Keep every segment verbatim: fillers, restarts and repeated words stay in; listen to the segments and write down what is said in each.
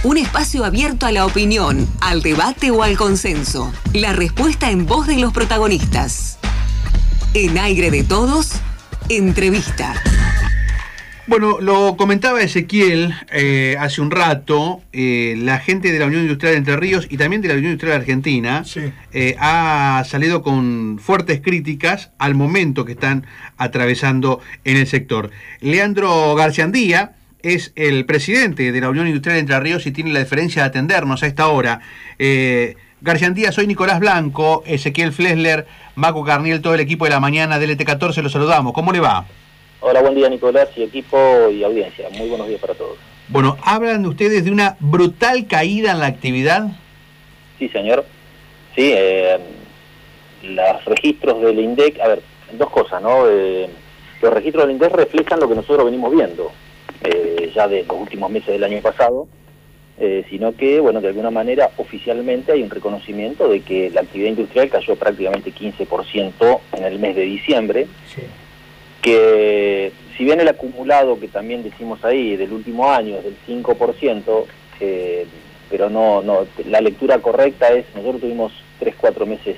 Un espacio abierto a la opinión, al debate o al consenso. La respuesta en voz de los protagonistas. En Aire de Todos, entrevista. Bueno, lo comentaba Ezequiel eh, hace un rato, eh, la gente de la Unión Industrial de Entre Ríos y también de la Unión Industrial Argentina sí. eh, ha salido con fuertes críticas al momento que están atravesando en el sector. Leandro Garciandía es el presidente de la Unión Industrial de Entre Ríos y tiene la deferencia de atendernos a esta hora. Eh, Garciandía, soy Nicolás Blanco, Ezequiel Flesler, Maco Carniel, todo el equipo de la mañana del L T catorce, los saludamos. ¿Cómo le va? Hola, buen día Nicolás y equipo y audiencia. Muy buenos días para todos. Bueno, ¿hablan ustedes de una brutal caída en la actividad? Sí, señor. Sí, eh, los registros del INDEC, a ver, dos cosas, ¿no? Eh, los registros del INDEC reflejan lo que nosotros venimos viendo eh, ya de los últimos meses del año pasado, eh, sino que, bueno, de alguna manera oficialmente hay un reconocimiento de que la actividad industrial cayó prácticamente quince por ciento en el mes de diciembre. Sí. Que si bien el acumulado que también decimos ahí del último año es del cinco por ciento, eh, pero no, no, la lectura correcta es, nosotros tuvimos tres, cuatro meses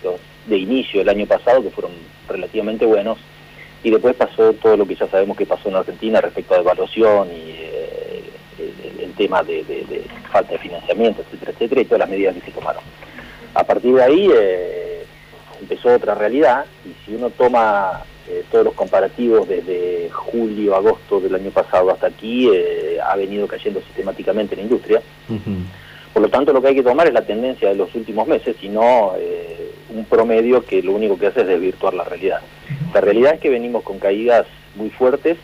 de inicio el año pasado que fueron relativamente buenos, y después pasó todo lo que ya sabemos que pasó en Argentina respecto a devaluación y eh, el, el tema de, de, de falta de financiamiento, etcétera, etcétera, y todas las medidas que se tomaron. A partir de ahí eh, empezó otra realidad, y si uno toma Eh, todos los comparativos desde julio, agosto del año pasado hasta aquí, eh, ha venido cayendo sistemáticamente la industria. Uh-huh. Por lo tanto, lo que hay que tomar es la tendencia de los últimos meses y no eh, un promedio que lo único que hace es desvirtuar la realidad. La realidad es que venimos con caídas muy fuertes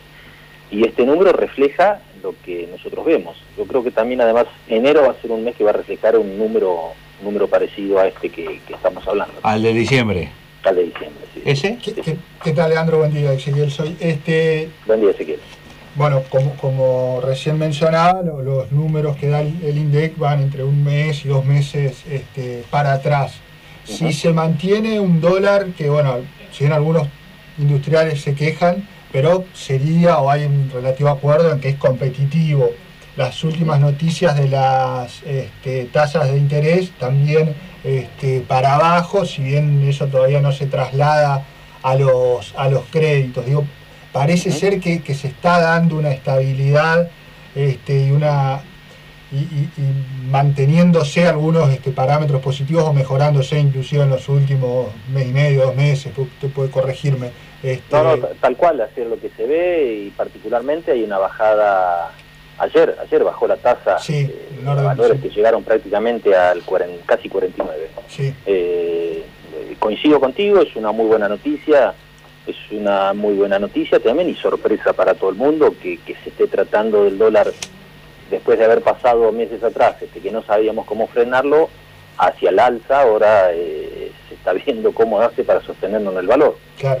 y este número refleja lo que nosotros vemos. Yo creo que también, además, enero va a ser un mes que va a reflejar un número, un número parecido a este que, que estamos hablando. Al de diciembre. Al de diciembre, sí. ¿Ese? ¿Qué, qué, ¿Qué tal, Leandro? Buen día, Ezequiel. Soy este. Buen día, Ezequiel. Bueno, como, como recién mencionaba, lo, los números que da el, el INDEC van entre un mes y dos meses este, para atrás. Uh-huh. Si se mantiene un dólar, que bueno, si bien algunos industriales se quejan, pero sería o hay un relativo acuerdo en que es competitivo. Las últimas noticias de las este, tasas de interés también este, para abajo, si bien eso todavía no se traslada a los, a los créditos. Digo, parece uh-huh. ser que, que se está dando una estabilidad este, y una y, y, y manteniéndose algunos este, parámetros positivos o mejorándose inclusive en los últimos mes y medio, dos meses. Usted puede corregirme. Este... No, no, tal cual, así es lo que se ve, y particularmente hay una bajada. Ayer, ayer bajó la tasa, sí, eh, no, los valores sí. que llegaron prácticamente al cuarenta, casi cuarenta y nueve. Sí. Eh, coincido contigo, es una muy buena noticia, es una muy buena noticia también y sorpresa para todo el mundo que, que se esté tratando del dólar después de haber pasado meses atrás, este, que no sabíamos cómo frenarlo, hacia el alza. Ahora eh, se está viendo cómo hace para sostenernos en el valor. Claro.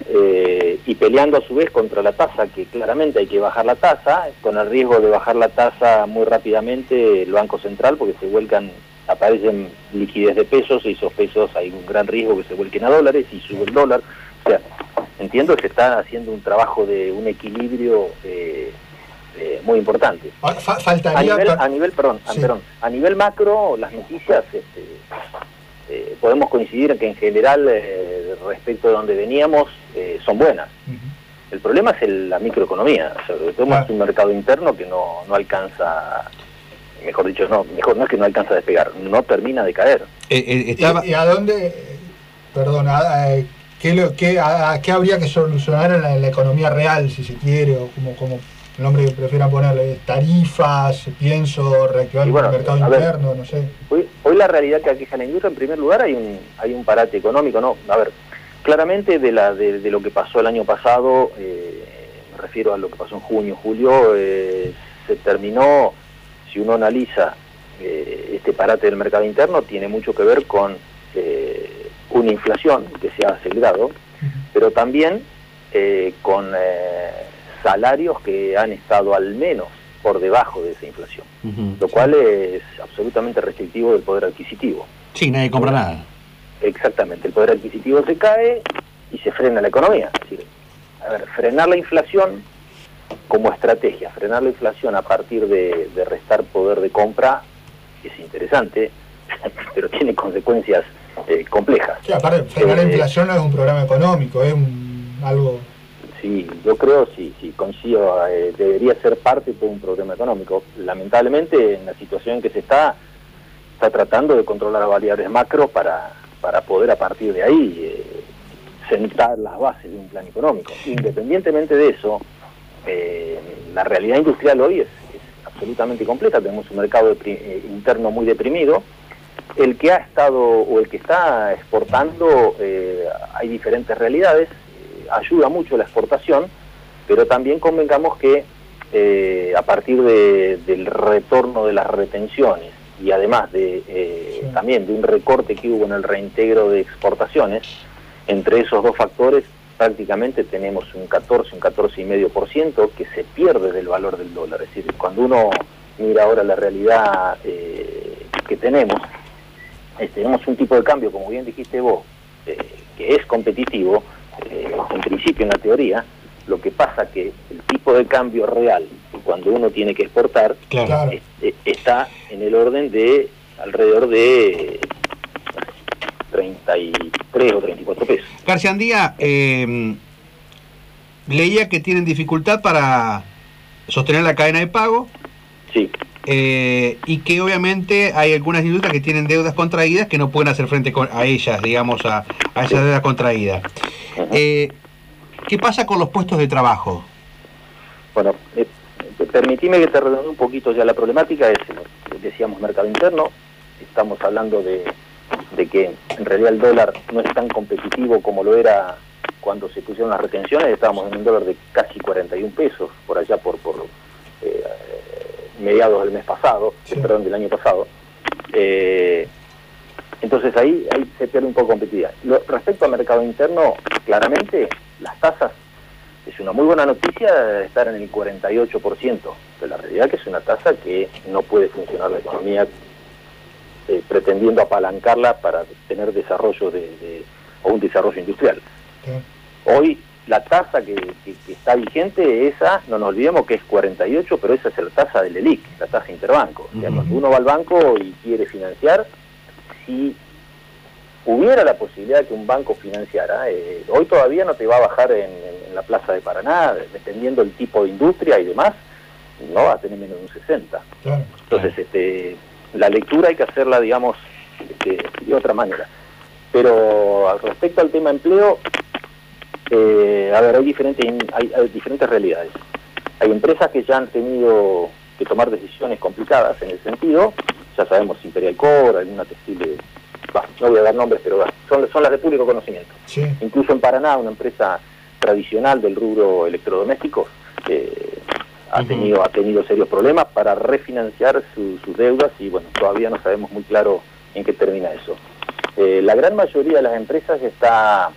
Eh, y peleando a su vez contra la tasa, que claramente hay que bajar la tasa, con el riesgo de bajar la tasa muy rápidamente el Banco Central, porque se vuelcan, aparecen liquidez de pesos, y esos pesos hay un gran riesgo que se vuelquen a dólares y sube el dólar. O sea, entiendo que se está haciendo un trabajo de un equilibrio eh, eh, muy importante. Fa- faltaría a nivel, per... a nivel, perdón, sí. perdón, a nivel macro, las noticias este, eh, podemos coincidir en que en general eh, respecto de donde veníamos eh, son buenas. Uh-huh. El problema es el, la microeconomía, sobre todo ah. es un mercado interno que no, no alcanza, mejor dicho, no, mejor no es que no alcanza a despegar, no termina de caer. Eh, eh, estaba... ¿Y, ¿Y a dónde, perdón, a, a, qué, lo, qué, a, a qué habría que solucionar en la, en la economía real, si se quiere, o como, como el nombre que prefieran ponerle, tarifas, pienso, reactivar bueno, el mercado interno, ver, no sé? Hoy, hoy la realidad que aqueja la industria, en primer lugar, hay un, hay un parate económico, ¿no? A ver, claramente de, la, de, de lo que pasó el año pasado, eh, me refiero a lo que pasó en junio, julio, eh, se terminó, si uno analiza eh, este parate del mercado interno, tiene mucho que ver con eh, una inflación que se ha acelerado, uh-huh. pero también eh, con eh, salarios que han estado al menos por debajo de esa inflación, uh-huh. lo cual es absolutamente restrictivo del poder adquisitivo. Sí, nadie compra ¿no? nada. Exactamente, el poder adquisitivo se cae y se frena la economía. Es decir, a ver, frenar la inflación como estrategia, frenar la inflación a partir de, de restar poder de compra es interesante, pero tiene consecuencias eh, complejas. Sí, aparte, frenar la Eh, inflación no es un programa económico, es un, algo... Sí, yo creo, sí, sí, coincido, eh, debería ser parte de un problema económico. Lamentablemente, en la situación en que se está, está tratando de controlar las variables macro para, para poder a partir de ahí eh, sentar las bases de un plan económico. Independientemente de eso, eh, la realidad industrial hoy es, es absolutamente compleja. Tenemos un mercado depri- eh, interno muy deprimido. El que ha estado o el que está exportando, eh, hay diferentes realidades. Eh, ayuda mucho la exportación, pero también convengamos que eh, a partir de, del retorno de las retenciones y además de eh, sí. también de un recorte que hubo en el reintegro de exportaciones, entre esos dos factores prácticamente tenemos un catorce, un catorce coma cinco por ciento que se pierde del valor del dólar. Es decir, cuando uno mira ahora la realidad eh, que tenemos, eh, tenemos un tipo de cambio, como bien dijiste vos, eh, que es competitivo, eh, en principio, en la teoría. Lo que pasa que el tipo de cambio real, cuando uno tiene que exportar, Claro. es, está en el orden de alrededor de treinta y tres o treinta y cuatro pesos. Garciandía, eh, leía que tienen dificultad para sostener la cadena de pago. Sí. Eh, y que obviamente hay algunas industrias que tienen deudas contraídas que no pueden hacer frente con, a ellas, digamos, a, a esas sí. deudas contraídas. Uh-huh. Eh, ¿Qué pasa con los puestos de trabajo? Bueno, eh, permitime que te redondee un poquito ya la problemática. Es, decíamos, mercado interno. Estamos hablando de, de que en realidad el dólar no es tan competitivo como lo era cuando se pusieron las retenciones. Estábamos en un dólar de casi cuarenta y un pesos, por allá por... por eh, mediados del mes pasado, sí. perdón, del año pasado. Eh, entonces ahí, ahí se pierde un poco competitividad. Lo, respecto al mercado interno, claramente las tasas, es una muy buena noticia estar en el cuarenta y ocho por ciento, pero la realidad que es una tasa que no puede funcionar la economía eh, pretendiendo apalancarla para tener desarrollo de, de o un desarrollo industrial. Sí. Hoy la tasa que, que, que está vigente, esa, no nos olvidemos que es cuarenta y ocho, pero esa es la tasa del ELIC, la tasa interbanco. O sea, uh-huh. cuando uno va al banco y quiere financiar, si hubiera la posibilidad de que un banco financiara, eh, hoy todavía no te va a bajar en, en, en la Plaza de Paraná, dependiendo del tipo de industria y demás, no va a tener menos de un sesenta. Claro. Entonces, este, la lectura hay que hacerla, digamos, este, de otra manera. Pero respecto al tema empleo, Eh, a ver, hay diferentes, hay, hay diferentes realidades. Hay empresas que ya han tenido que tomar decisiones complicadas en el sentido, ya sabemos, Imperial Core, alguna textil, de, bah, no voy a dar nombres, pero bah, son, son las de público conocimiento. Sí. Incluso en Paraná, una empresa tradicional del rubro electrodomésticos, eh, ha, uh-huh. tenido, ha tenido serios problemas para refinanciar su, sus deudas y bueno, todavía no sabemos muy claro en qué termina eso. Eh, la gran mayoría de las empresas está...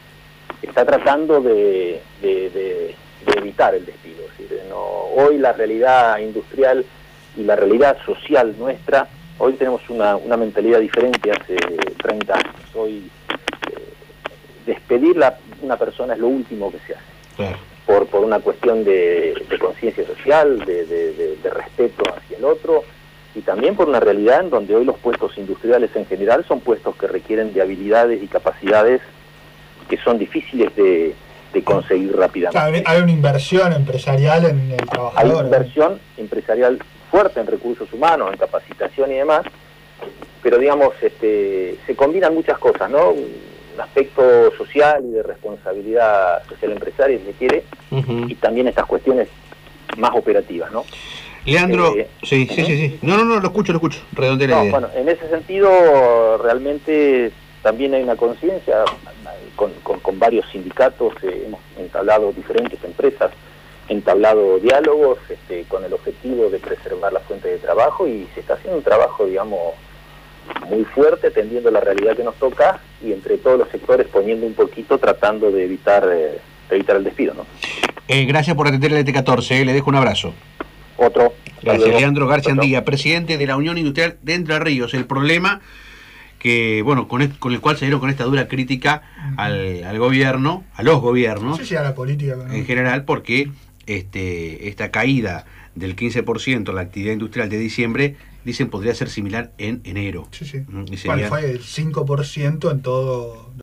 está tratando de, de, de, de evitar el despido. Es decir, no, hoy la realidad industrial y la realidad social nuestra, hoy tenemos una, una mentalidad diferente hace treinta años. Hoy eh, despedir a una persona es lo último que se hace. Claro. Por, por una cuestión de, de conciencia social, de, de, de, de respeto hacia el otro, y también por una realidad en donde hoy los puestos industriales en general son puestos que requieren de habilidades y capacidades que son difíciles de, de conseguir rápidamente. Claro, hay una inversión empresarial en el trabajador. Hay una inversión ¿eh? empresarial fuerte en recursos humanos, en capacitación y demás, pero digamos, este, se combinan muchas cosas, ¿no? Un aspecto social y de responsabilidad social empresaria, si se quiere, uh-huh. y también estas cuestiones más operativas, ¿no? Leandro, eh, sí, uh-huh. sí, sí, sí. No, no, no, lo escucho, lo escucho. Redondea la no, idea. Bueno, en ese sentido, realmente también hay una conciencia. Con, con, con varios sindicatos eh, hemos entablado diferentes empresas, entablado diálogos este, con el objetivo de preservar la fuente de trabajo y se está haciendo un trabajo, digamos, muy fuerte, atendiendo la realidad que nos toca y entre todos los sectores poniendo un poquito, tratando de evitar, eh, de evitar el despido, ¿no? Eh, gracias por atender el T catorce, eh, le dejo un abrazo. Otro. Gracias, Leandro Garciandía, presidente de la Unión Industrial de Entre Ríos. El problema que, bueno, con, el, con el cual se dieron con esta dura crítica al, al gobierno, a los gobiernos, sí, sí, a la política, ¿no? En general, porque este, esta caída del quince por ciento la actividad industrial de diciembre, dicen podría ser similar en enero. Sí, sí. Y ¿Cuál sería, fue? El cinco por ciento en todo